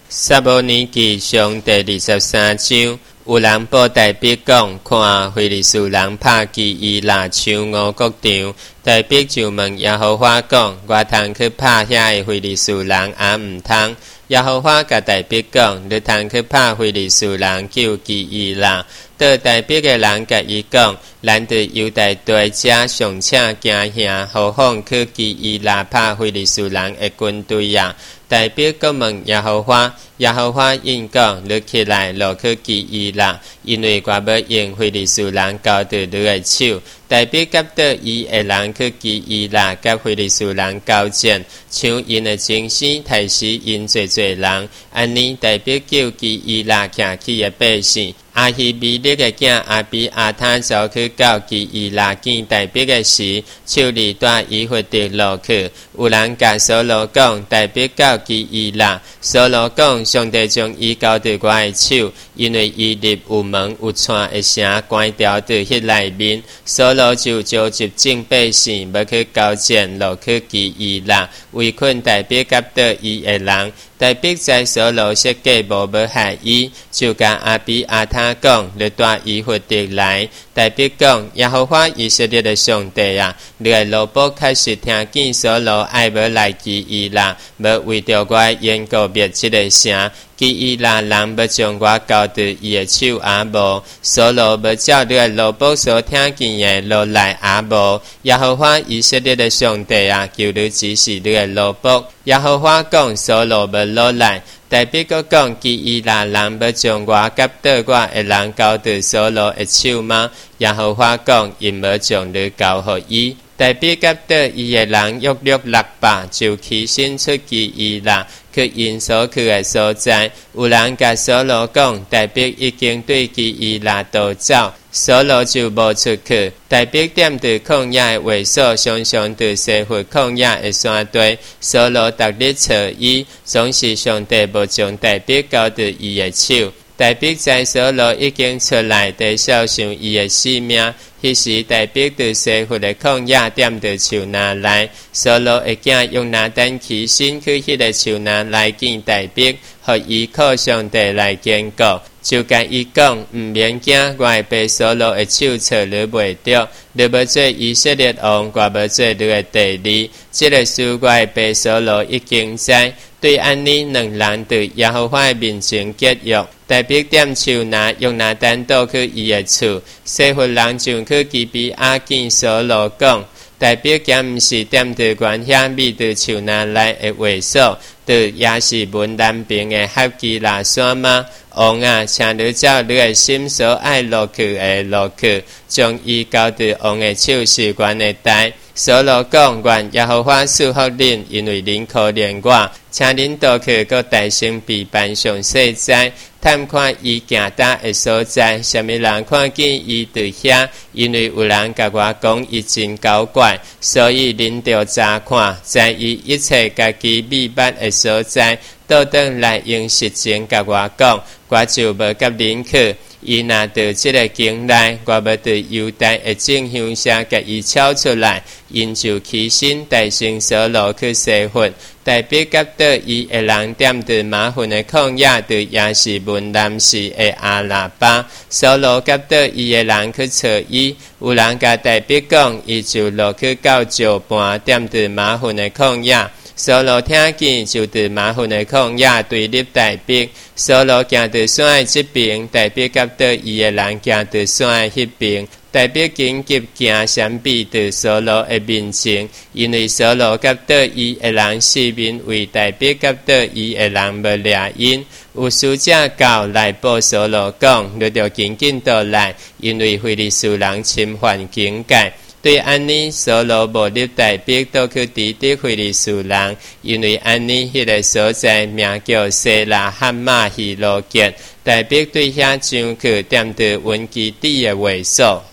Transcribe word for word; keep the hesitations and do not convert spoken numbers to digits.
撒母耳記上第二十三章，有人報大必講，看非利士人拍基伊拉搶五國場，大必就問耶和華講：我通去拍遐個非利士人，也毋通。耶和華甲大必講：你通去拍非利士人，救基伊拉。到大必嘅人甲伊講：咱對猶大地者上請行兄，何況去基伊拉拍非利士人嘅軍隊啊！大必閣問耶和華，耶和華應講：你起來落去基伊拉，因為我要用非利士人交在你嘅手。大必甲到伊嘅人去基伊拉，甲非利士人交戰，搶因嘅精神，殺死因濟濟人。安尼大必叫基伊拉徛起嘅百姓。阿希米勒嘅囝阿比亞他走去到基伊拉見大必嘅時，手裡帶以弗得落去。有人甲掃羅講：大必到基伊拉。掃羅講：上帝將伊交在我嘅手，因為伊入有門有窗嘅城關掉在迄內面。掃羅就召集眾百姓，要去交戰落去基伊拉，圍困大必甲到伊嘅人。大必在掃羅設計無要害伊，就甲阿比亞他講：你帶以弗得來。大必講：耶和華以色列的上帝啊，你嘅羅卜確實聽見掃羅愛要來基伊拉，要為着我緣故滅這個城。基伊拉人要將我交在伊嘅手也無，掃羅要照你嘅羅卜所聽見嘅落來也無。耶和華以色列的上帝啊，求你指示你嘅羅卜。耶和華講：掃羅要落來。大必閣講：基伊拉人要將我甲倒我嘅人交在掃羅嘅手嗎？耶和華講：因要將你交予伊。大必甲倒伊嘅人約略六百，就起身出基伊拉，去因所去嘅所在。有人甲掃羅講：大必已經對基伊拉逃走。掃羅就無出去。大必踮佇曠野嘅位所，常常佇西弗曠野嘅山地。掃羅逐日找伊，總是上帝無將大必交在伊嘅手。大必在掃羅已經出來，地小想伊嘅性命。迄時大必佇西弗嘅曠野踮佇樹林內。掃羅嘅囝用拿單起身去迄個樹林來見大必，互伊靠上帝來堅固。就甲伊講：毋免驚，我會被掃羅嘅手找你袂着。你要做以色列王，我要做你嘅第二。這個事我會被掃羅已經知。對安尼，兩人對耶和華嘅面前結約。大必踮樹林，用拿單倒去伊嘅厝。西弗人就去基比亞見掃羅講：大必敢毋是踮佇原遐密佇樹林內嘅位所，佇也是門南邊嘅哈基拉山嗎？王啊，請你照你嘅心所愛落去嘅落去，將伊交佇王嘅手是阮嘅代。掃羅講：願耶和華賜福恁，因為恁可憐我。請恁倒去，閣大聲比班上細哉，探看伊行搭的所在，啥物人看見伊佇遐？因為有人甲我講伊真搞怪，所以恁着查看，在伊一切家己秘密的所在，倒轉來用實情甲我講，我就無甲恁去。伊若到這個境內，我要對猶大的眾鄉社甲伊抄出來，因就起身大聲掃羅去西弗。大必甲倒伊的人踮佇馬糞的曠野，佇也是門南市的阿拉巴。掃羅甲倒伊的人去找伊，有人甲大必講，伊就落去到石盤，踮佇馬糞的曠野。掃羅聽見，就佇馬糞的曠野對立大必。掃羅行佇山的這邊，大必甲倒伊的人行佇山的迄邊。大必緊急行閃避佇掃羅的面前，因為掃羅甲倒伊的人四面為大必甲倒伊的人要掠因。有使者到來報掃羅講：你着緊緊倒來，因為非利士人侵犯境界。對安尼，掃羅無立大必倒去抵敵非利士人，因為安尼迄個所在名叫西拉哈馬希羅結。大必對遐上去踮佇溫基底的位所。